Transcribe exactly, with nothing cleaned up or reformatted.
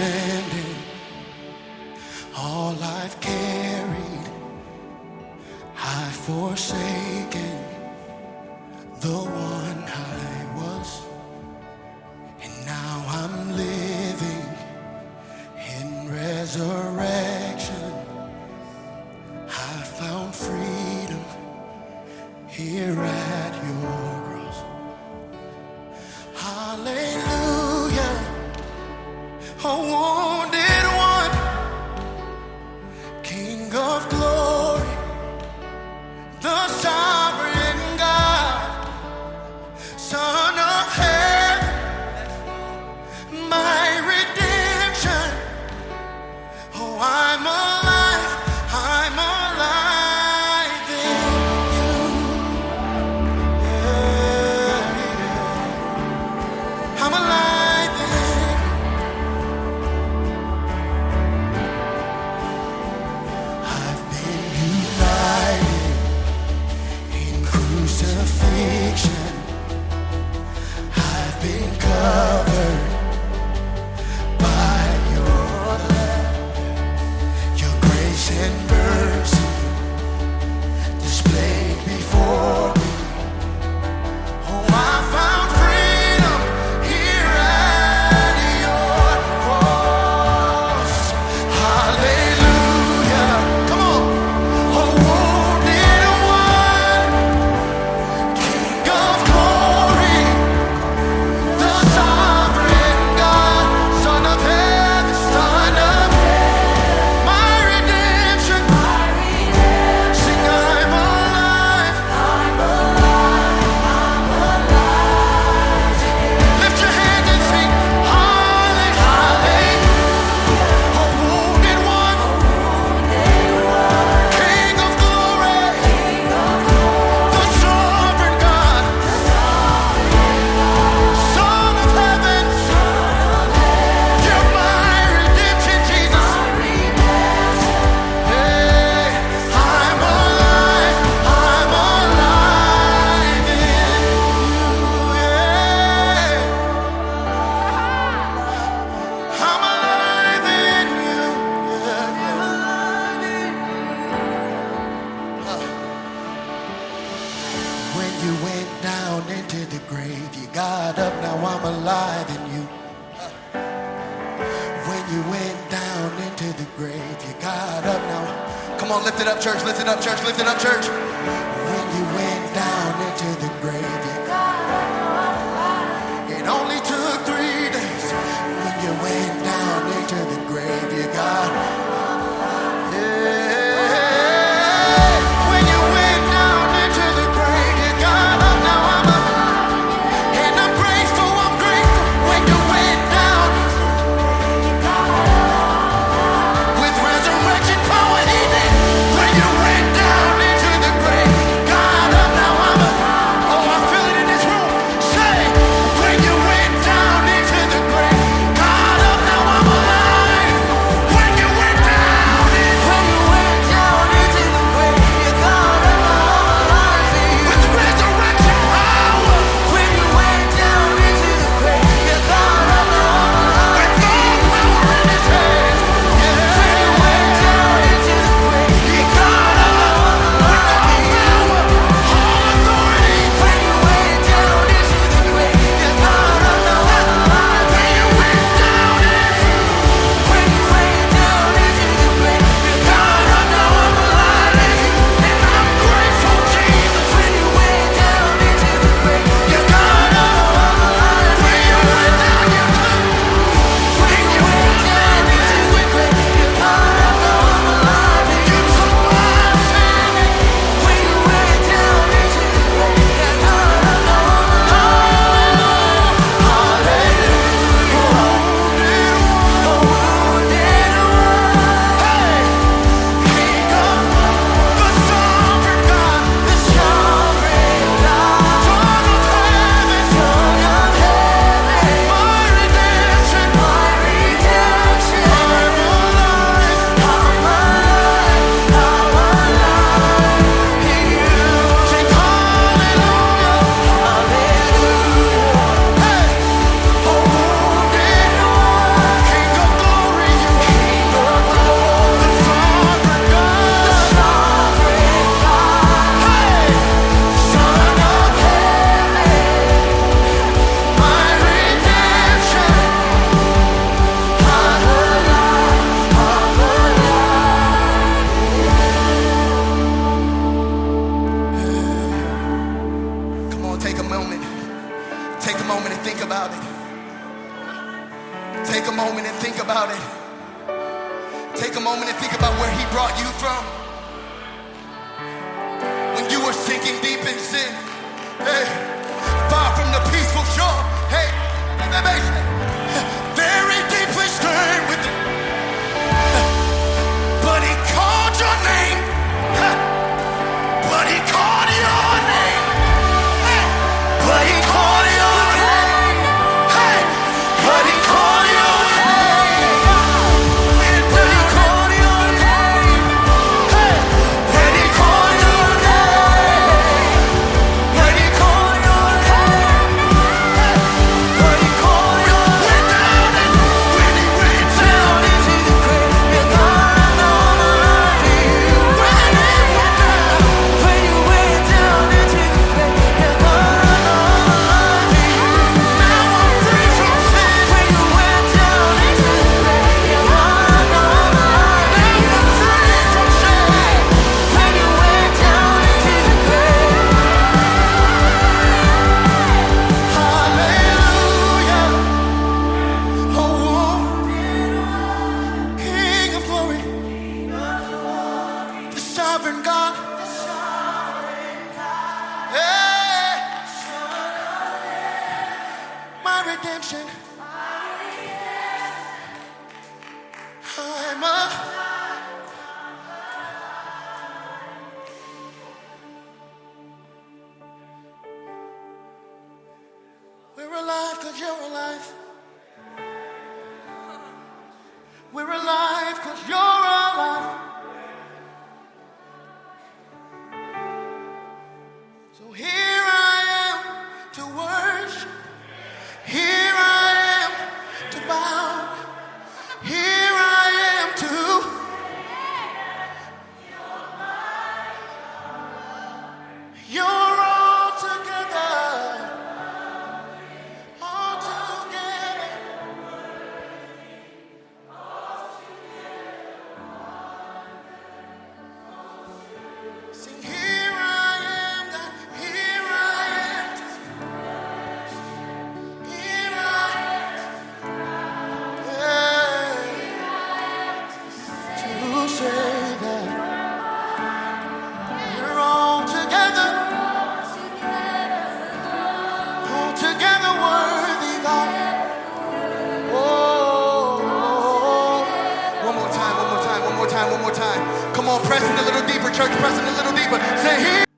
abandoned, all I've carried, I've forsaken the one I was, and now I'm living in resurrection. I found freedom here at your cross. Hallelujah, a wounded one, King of glory, the sovereign God, Son of heaven, my redemption. Oh, I'm alive, I'm alive in you. Yeah, yeah. I'm alive in you. I've been united in crucifixion. I've been covered by your love, your grace and mercy displayed before me. Oh, I found freedom here at your cross. Hallelujah. Come on. A wounded one, King of glory, the sovereign God, Son of heaven, Son of my redemption. Sing, I'm alive. Lift your hands and sing, hallelujah. A wounded one, King of glory, the sovereign God, Son of heaven. You're my redemption, Jesus. Hey, I'm alive, I'm alive in you. Yeah. I'm alive in you. Yeah, yeah. When you went down into the grave, you got up, now I'm alive in you. When you went down into the grave, you got up, now. Come on, lift it up, church, lift it up, church, lift it up, church. When you went down into the grave, you got up, now I'm alive. It only took three days. When you went down into the grave, you got up. When you went down into the grave, you got up, now I'm alive. And I'm grateful, I'm grateful. When you went down with resurrection power in it. When you went down into the grave, about it. Take a moment and think about where he brought you from. When you were sinking deep in sin, hey, far from the peaceful shore, hey, very deeply stirred with it. But he called your name. But he called your name. But he called your name. Hey, but he called your name. But he called your name. Hey, but he called your name. But he called your name. But he called your name. When he went down into the grave, you're gonna know to you. When he went down, when you went down into the grave, you're gonna know to you. Now I'm free from sin. When you went down into the grave, you're gonna know to you. Now I'm free from sin. When you went down into the grave. Hallelujah. Oh, King of glory, the sovereign God. Hey, my redemption. I'm a We're alive cause you're alive. We're alive cause you're alive. So here I am to worship. Here I am to bow. Here I am to. You're all together. All together. Sing, here I am, God, here I am, here I am, to say that you're all together, all together worthy, God. Oh, one more time, one more time, one more time, one more time. Come on, press in a little deeper, church, press in a little deeper. Say here.